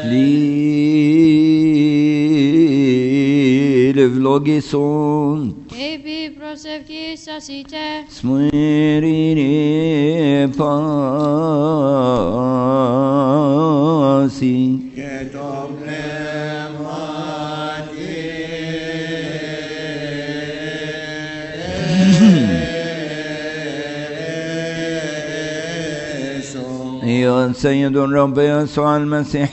Levlogison Ebi prosevki sasite Smuirine pasi يا سيد الرب يسوع المسيح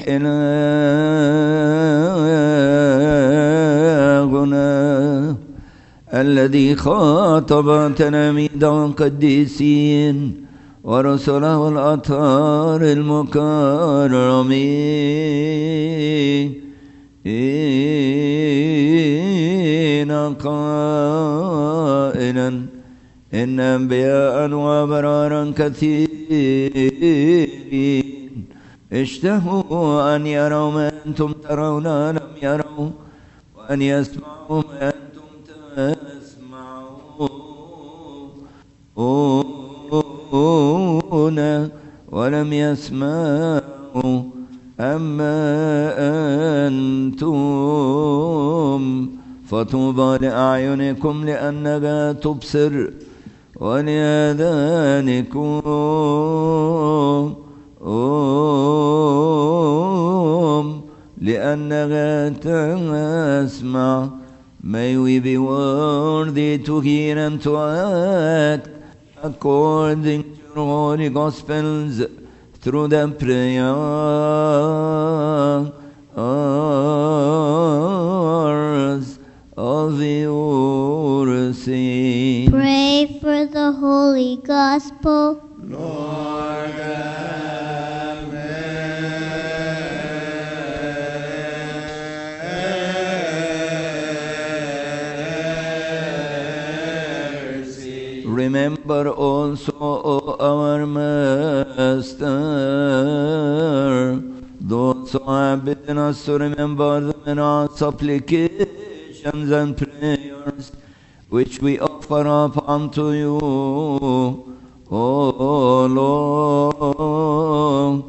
إلهنا الذي خاطب تلاميذه القديسين ورسله الأطهار المكرمين قائلا إن أنبياء وأبرارا كثيرين اشتهوا أن يروا ما أنتم ترون لم يروا وأن يسمعوا ما أنتم تسمعون ولم يسمعوا أما أنتم فطوبى لأعينكم لأنها تبصر ولآذانكم لأنها تسمع. May we be worthy to hear and to act according to your holy gospels through the prayers of your saints. Pray for the Holy Gospel. Lord, have mercy. Remember also, O our Master, those who have bidden us to remember them in our supplications and prayers, which we offer up unto you, O Lord,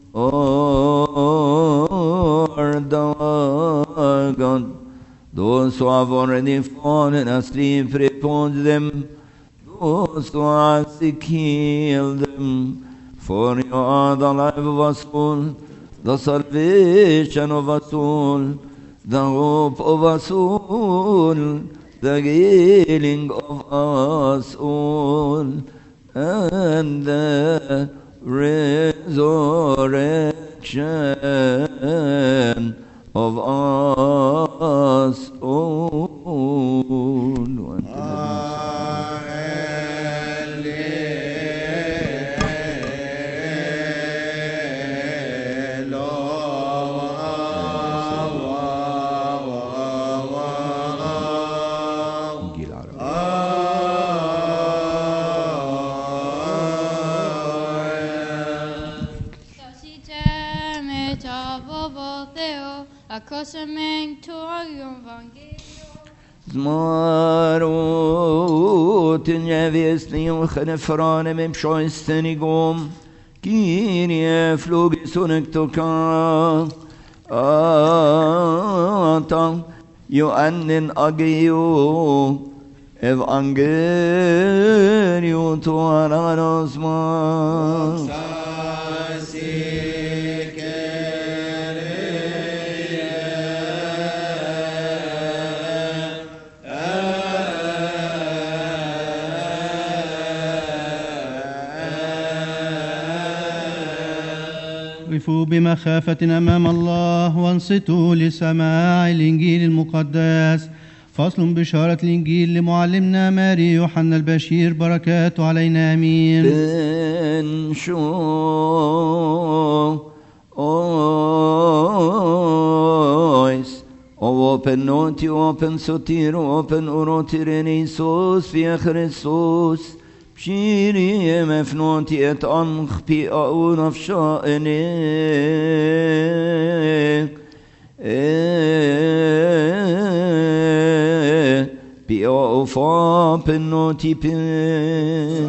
Lord our God. Those who have already fallen asleep, repose them. Those who are sick, heal them. For you are the life of us all, the salvation of us all, the hope of us all, the healing of us all, and the resurrection of us all. According to your evangelium. Zmarot nevestni och frane med pshoisten igom. Kyrie flugison toka. Ata Joannen agio evangelium to aranosma. وقفوا بمخافة أمام الله وانصتوا لسماع الإنجيل المقدس. فصل بشارة الإنجيل لمعلمنا ماري يوحنا البشير، بركاته علينا آمين. Open noti, open sotir, open urotirenesos via Christos. Pshiri mefnoti et anch pi aun afsha'ene. Pi aufa penoti pen.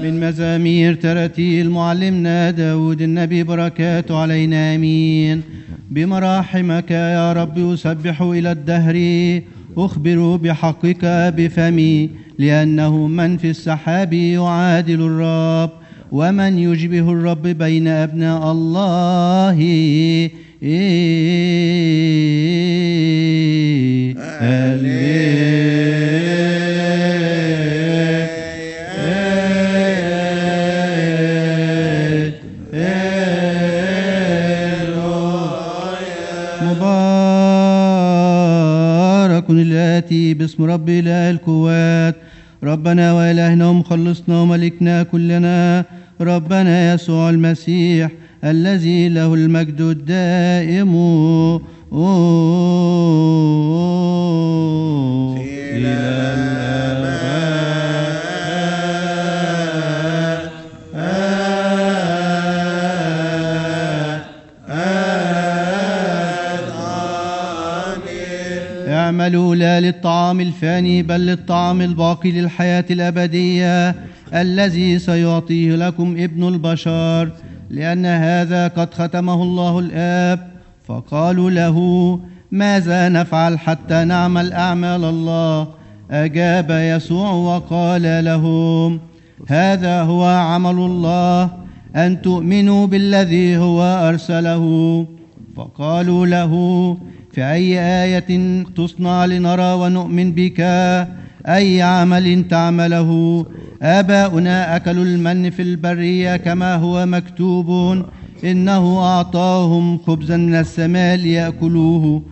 من مزامير تراتيل معلمنا داود النبي بركاته علينا آمين. بمراحمك يا رب أسبح إلى الدهر، أخبر بحقك بفمي، لأنه من في السحاب يعادل الرب، ومن يشبه الرب بين أبناء الله. مبارك الآتي باسم رب إله القوات، ربنا وإلهنا ومخلصنا وملكنا كلنا، ربنا يسوع المسيح الذي له المجد الدائم إلى الأبد. اعملوا لا للطعام الفاني بل للطعام الباقي للحياة الأبدية الذي سيعطيه لكم ابن البشر، لأن هذا قد ختمه الله الآب. فقالوا له: ماذا نفعل حتى نعمل أعمال الله؟ أجاب يسوع وقال لهم: هذا هو عمل الله، أن تؤمنوا بالذي هو أرسله. فقالوا له: في أي آية تصنع لنرى ونؤمن بك؟ أي عمل تعمله؟ آباؤنا أكلوا المن في البرية كما هو مكتوب: إنه أعطاهم خبزا من السماء ليأكلوه.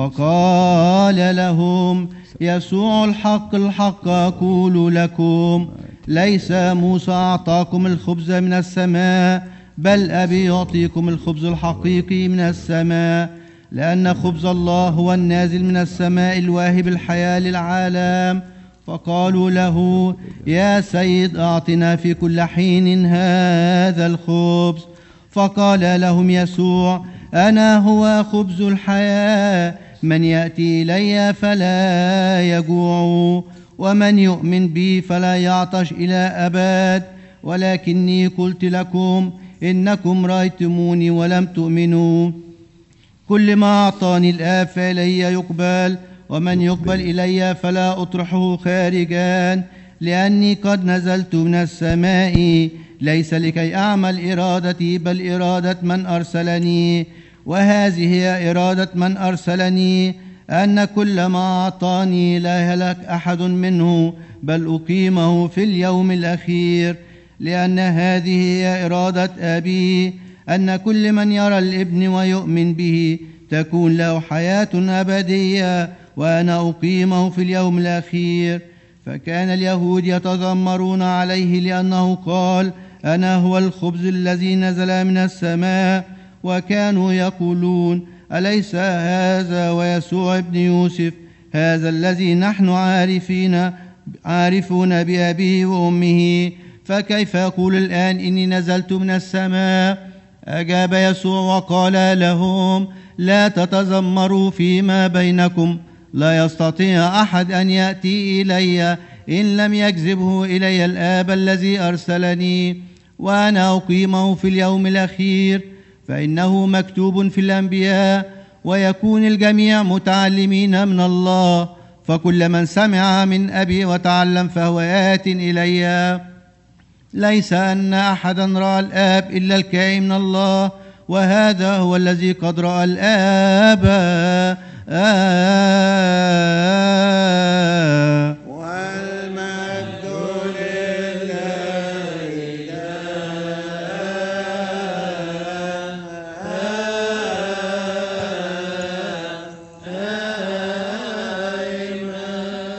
فقال لهم يسوع: الحق الحق أقول لكم، ليس موسى أعطاكم الخبز من السماء، بل أبي يعطيكم الخبز الحقيقي من السماء، لأن خبز الله هو النازل من السماء الواهب الحياة للعالم. فقالوا له: يا سيد أعطنا في كل حين هذا الخبز. فقال لهم يسوع: أنا هو خبز الحياة، من يأتي إلي فلا يجوع، ومن يؤمن بي فلا يعطش إلى أبد. ولكني قلت لكم إنكم رأيتموني ولم تؤمنوا. كل ما أعطاني الآب فإلي يقبل، ومن يقبل إلي فلا أطرحه خارجا، لأني قد نزلت من السماء ليس لكي أعمل إرادتي بل إرادة من أرسلني. وهذه هي إرادة من أرسلني، أن كل ما أعطاني لا يهلك أحد منه بل أقيمه في اليوم الأخير. لأن هذه هي إرادة أبي، أن كل من يرى الابن ويؤمن به تكون له حياة أبدية، وأنا أقيمه في اليوم الأخير. فكان اليهود يتذمرون عليه لأنه قال: أنا هو الخبز الذي نزل من السماء. وكانوا يقولون: أليس هذا ويسوع ابن يوسف هذا الذي نحن عارفون بأبيه وأمه؟ فكيف يقول الآن إني نزلت من السماء؟ أجاب يسوع وقال لهم: لا تتذمروا فيما بينكم، لا يستطيع أحد أن يأتي إلي إن لم يجذبه إلي الآب الذي أرسلني، وأنا أقيمه في اليوم الأخير. فإنه مكتوب في الأنبياء: ويكون الجميع متعلمين من الله، فكل من سمع من أبي وتعلم فهو آت إلي. ليس أن أحدا رأى الآب إلا الكائن من الله، وهذا هو الذي قد رأى الآب.